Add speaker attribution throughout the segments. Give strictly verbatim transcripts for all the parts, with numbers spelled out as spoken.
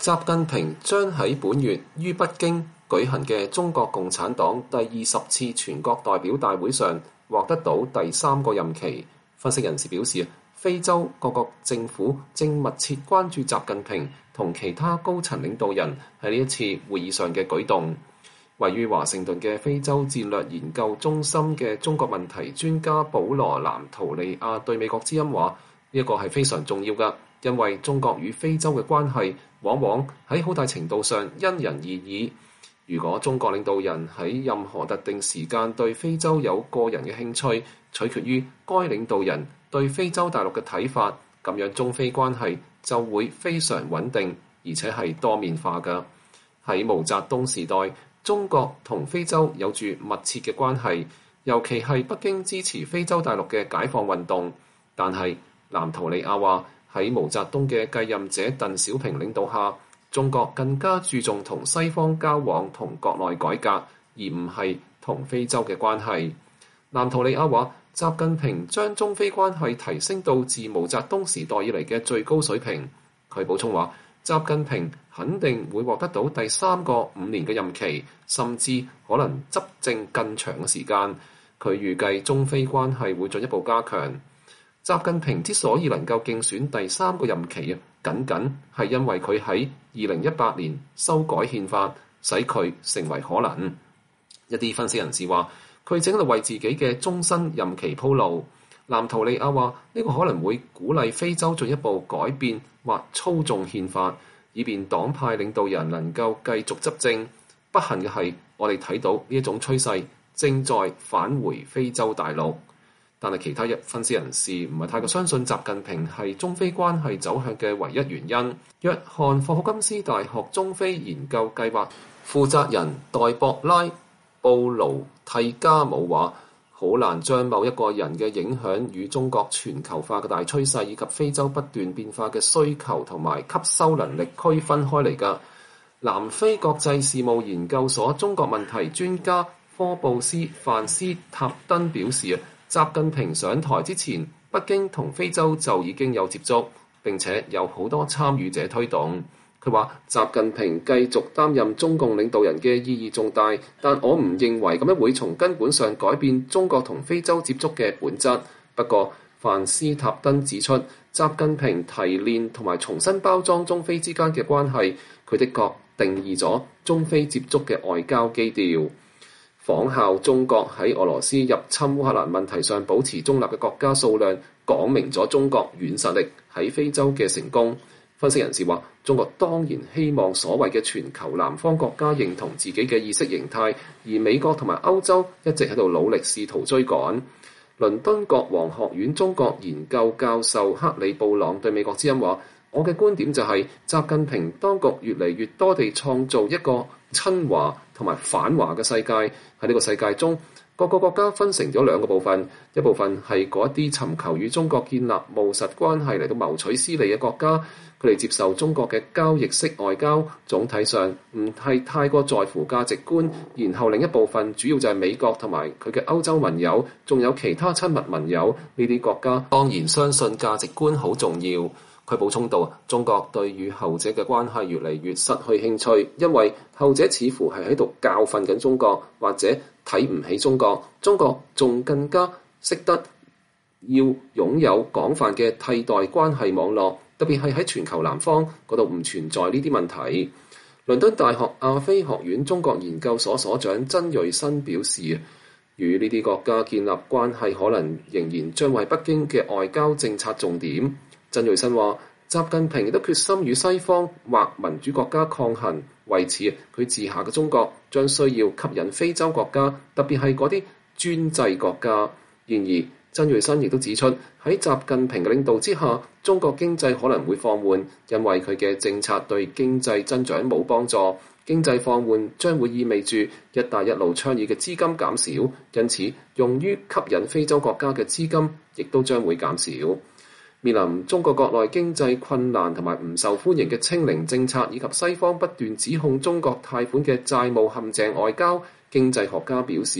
Speaker 1: 習近平將喺本月於北京舉行嘅中國共產黨第二十次全國代表大會上獲得到第三個任期。分析人士表示，非洲各國政府正密切關注習近平同其他高層領導人喺呢一次會議上嘅舉動。位於華盛頓嘅非洲戰略研究中心嘅中國問題專家保羅南圖利亞對美國之音話：呢一個係非常重要㗎，因為中國與非洲嘅關係往往喺好大程度上因人而異。如果中國領導人喺任何特定時間對非洲有個人嘅興趣，取決於該領導人對非洲大陸嘅睇法，咁樣中非關係就會非常穩定，而且係多面化㗎。喺毛澤東時代，中國同非洲有住密切嘅關係，尤其係北京支持非洲大陸嘅解放運動。但係南圖利亞話，喺毛澤東嘅繼任者鄧小平領導下，中國更加注重同西方交往同國內改革，而唔係同非洲嘅關係。南圖利亞話，習近平將中非關係提升到自毛澤東時代以嚟嘅最高水平。佢補充話，習近平肯定會獲得到第三個五年嘅任期，甚至可能執政更長嘅時間。佢預計中非關係會進一步加強。習近平之所以能夠競選第三個任期啊，僅僅係因為佢喺二零一八年修改憲法，使佢成為可能。一啲分析人士話，佢正喺度為自己嘅終身任期鋪路。南圖利亞話，呢個可能會鼓勵非洲進一步改變或操縱憲法，以便黨派領導人能夠繼續執政。不幸嘅係，我哋睇到呢一種趨勢正在返回非洲大陸。但係其他一分析人士唔係太過相信習近平係中非關係走向嘅唯一原因。約翰霍普金斯大學中非研究計劃負責人代博拉布魯蒂加姆話，好難將某一個人嘅影響與中國全球化嘅大趨勢以及非洲不斷變化嘅需求同埋吸收能力區分開嚟㗎。南非國際事務研究所中國問題專家科布斯范斯塔登表示，習近平上台之前，北京同非洲就已經有接觸，並且有好多參與者推動。佢話，習近平繼續擔任中共領導人嘅意義重大，但我唔認為咁樣會從根本上改變中國同非洲接觸嘅本質。不過，范斯塔登指出，習近平提煉同埋重新包裝中非之間嘅關係，佢的確定義咗中非接觸嘅外交基調。仿效中國喺俄羅斯入侵烏克蘭問題上保持中立嘅國家數量，講明咗中國軟實力喺非洲嘅成功。分析人士話，中國當然希望所謂嘅全球南方國家認同自己嘅意識形態，而美國同埋歐洲一直喺度努力試圖追趕。倫敦國王學院中國研究教授克里布朗對美國之音話，我嘅觀點就係，習近平當局越嚟越多地創造一個親華同埋反華嘅世界。喺呢個世界中，各個國家分成咗兩個部分，一部分係嗰啲尋求與中國建立務實關係嚟到謀取私利嘅國家，佢哋接受中國嘅交易式外交，總體上唔係太過在乎價值觀。然後另一部分主要就係美國同埋佢嘅歐洲盟友，仲有其他親密盟友，呢啲國家當然相信價值觀好重要。佢補充道，中國對與後者嘅關係越嚟越失去興趣，因為後者似乎係喺度教訓緊中國，或者睇唔起中國。中國仲更加識得要擁有廣泛嘅替代關係網絡，特別係喺全球南方嗰度唔存在呢啲問題。倫敦大學亞非學院中國研究所所長曾瑞新表示，與呢啲國家建立關係可能仍然將為北京嘅外交政策重點。曾瑞新話，習近平亦都決心與西方或民主國家抗衡，為此佢治下嘅中國將需要吸引非洲國家，特別係嗰啲專制國家。然而，曾瑞新亦都指出，喺習近平嘅領導之下，中國經濟可能會放緩，因為佢嘅政策對經濟增長冇幫助。經濟放緩將會意味住一帶一路倡議嘅資金減少，因此用於吸引非洲國家嘅資金亦都將會減少。面臨中國國內經濟困難同埋唔受歡迎嘅清零政策，以及西方不斷指控中國貸款嘅債務陷阱外交，經濟學家表示，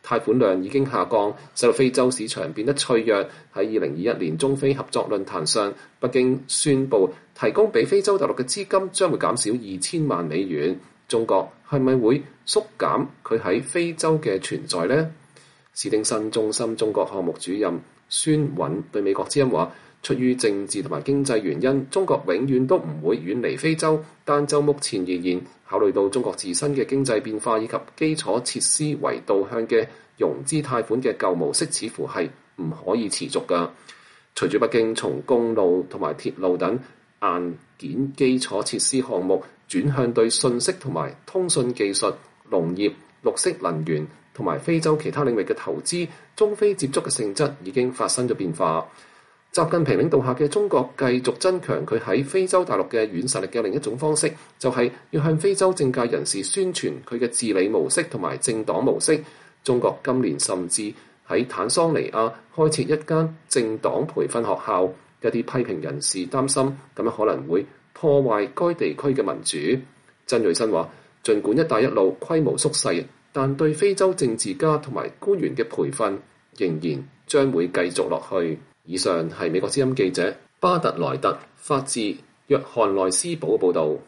Speaker 1: 貸款量已經下降，使到非洲市場變得脆弱。喺二零二一年中非合作論壇上，北京宣布提供俾非洲大陸嘅資金將會減少二千萬美元。中國係咪會縮減佢喺非洲嘅存在呢？史丁森中心中國項目主任孫韻對美國之音話：出於政治同埋經濟原因，中國永遠都唔會遠離非洲。但就目前而言，考慮到中國自身嘅經濟變化以及基礎設施為導向嘅融資貸款嘅舊模式，似乎係唔可以持續㗎。隨住北京從公路同埋鐵路等硬件基礎設施項目轉向對信息同埋通訊技術、農業、綠色能源同埋非洲其他領域嘅投資，中非接觸嘅性質已經發生咗變化。習近平領導下嘅中國繼續增強佢喺非洲大陸嘅軟實力嘅另一種方式，就係要向非洲政界人士宣傳佢嘅治理模式同埋政黨模式。中國今年甚至喺坦桑尼亞開設一間政黨培訓學校，一啲批評人士擔心咁樣可能會破壞該地區嘅民主。曾瑞新話：儘管一帶一路規模縮細，但對非洲政治家同埋官員嘅培訓仍然將會繼續落去。以上係美國之音記者巴特萊特發自約翰內斯堡嘅報導。